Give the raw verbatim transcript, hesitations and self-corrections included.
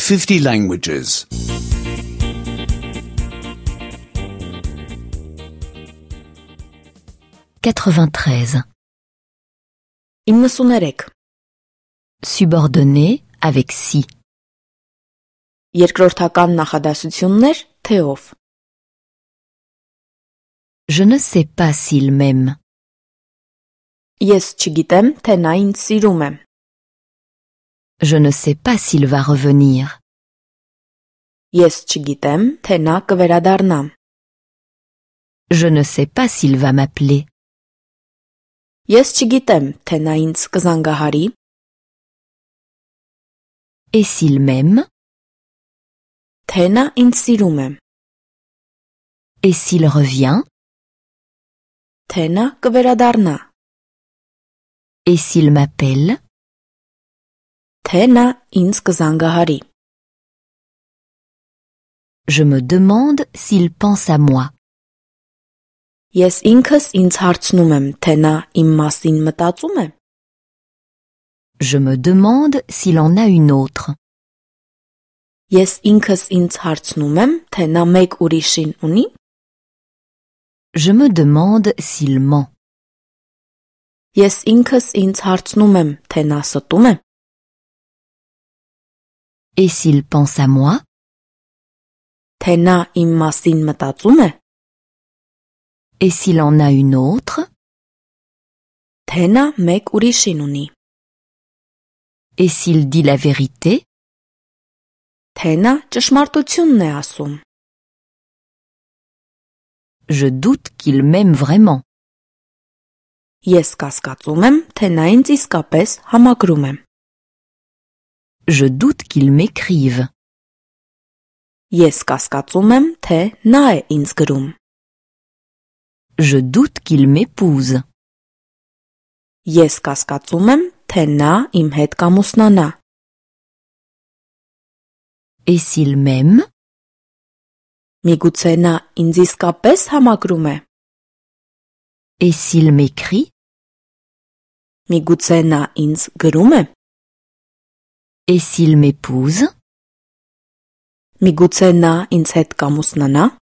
fifty languages. quatre-vingt-treize. իննսուներեք. Subordonné avec si. Երկրորդական նախադասություններ թեով. Je ne sais pas s'il m'aime. Ես չգիտեմ, թե նա ինձ սիրում է. Je ne sais pas s'il va revenir. Ես չգիտեմ, թե նա կվերադառնա. Je ne sais pas s'il va m'appeler. Ես չգիտեմ, թե նա ինձ կզանգահարի. Et s'il m'aime? Թե նա ինձ սիրում է. Et s'il revient? Թե նա կվերադառնա. Et s'il m'appelle? Թե նա ինձ կզանգահարի. Je me demande s'il pense à moi. Ես ինքս ինձ հարցնում եմ, թե նա իմ մասին մտածում է. Je me demande s'il en a une autre. Ես ինքս ինձ հարցնում եմ, թե նա մեկ ուրիշին ունի. Je me demande s'il ment. Ես ինքս ինձ հարցնում եմ, թե նա ստում է. Et s'il pense à moi? Թե նա իմ մասին մտածում է. Et s'il en a une autre? Թե նա մեկ ուրիշին ունի. Et s'il dit la vérité? Թե նա ճշմարտությունն է ասում. Je doute qu'il m'aime vraiment. Ես կասկածում եմ, թե նա ինձ իսկապես համակրում է. Je doute qu'il m'écrive. Ես կասկածում եմ, թե նա է ինձ գրում. Je doute qu'il m'épouse. Ես կասկածում եմ, թե նա իմ հետ կամուսնանա. Et s'il m'aime? Միգուցե նա ինձ իսկապես համակրում է. Et s'il m'écrit? Միգուցե նա ինձ գրում է. Et s'il m'épouse? Միգուցե նա ինձ հետ կամուսնանա.